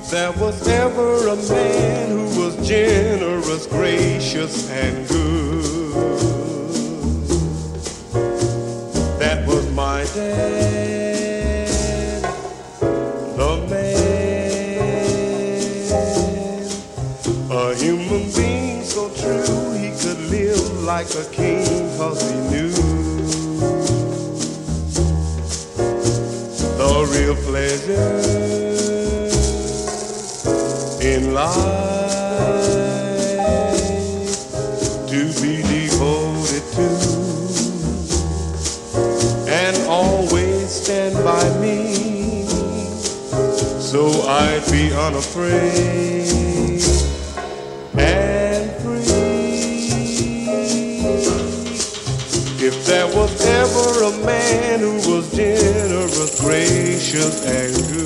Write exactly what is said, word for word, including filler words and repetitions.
there was ever a man who was generous, gracious, and good, that was my dad, the man, a human being so true he could live like a king 'cause he knew the real pleasure in life to be devoted to and always stand by me, so I'd be unafraid and free. If there was ever a man who was generous, gracious, and good,